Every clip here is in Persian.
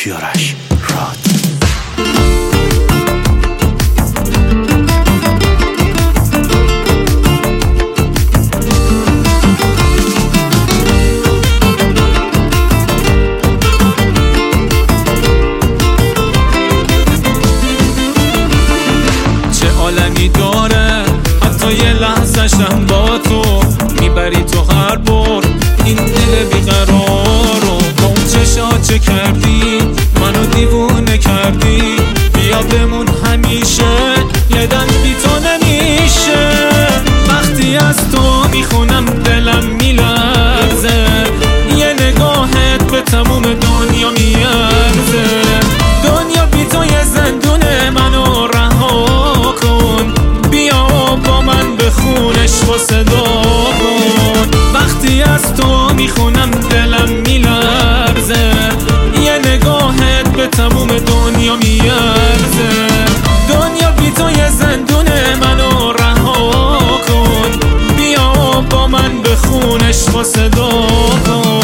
کیارش راد. عالمی داره حتی یه لحظه‌شم با تو میبری تو هر بار این دل بیقرارو. با اون چشا چه کردی منو دیوونه کردی، بیا بمون همیشه یه دم بی تو نمیشه. وقتی از تو میخونم دلم میلرزه، یه نگاهت به تموم دنیا میارزه. دنیا بی تو یه زندونه، منو رها کن، بیا با من به خونش با صدا کن. وقتی از تو میخونم دلم میلرزه، یه نگاهت به تموم دنیا میارزه. دنیا بی تو یه زندونه، منو رها کن، بیا با من به خونش با صدا کن.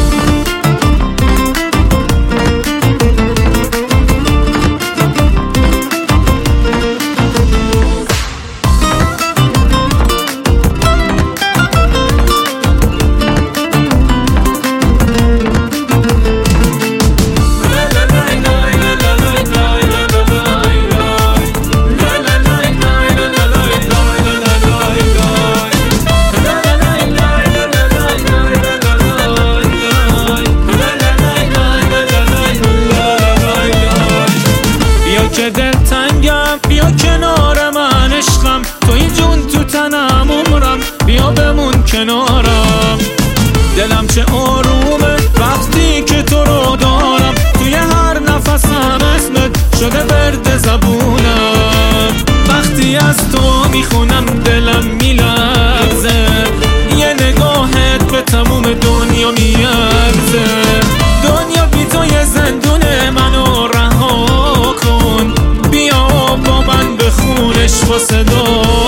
که دلتنگم بیا کنار من عشقم، توی جون تو تنم عمرم، بیا بمون کنارم. دلم چه آرومه وقتی که تو رو دارم، توی هر نفسم اسمت شده برد زبونم. وقتی از تو میخونم دلم میلرزه، یه نگاهت به تموم دنیا میارزه. دنیا بی تو یه زندونه، منو رها کن، بیا با من به خونش با صدا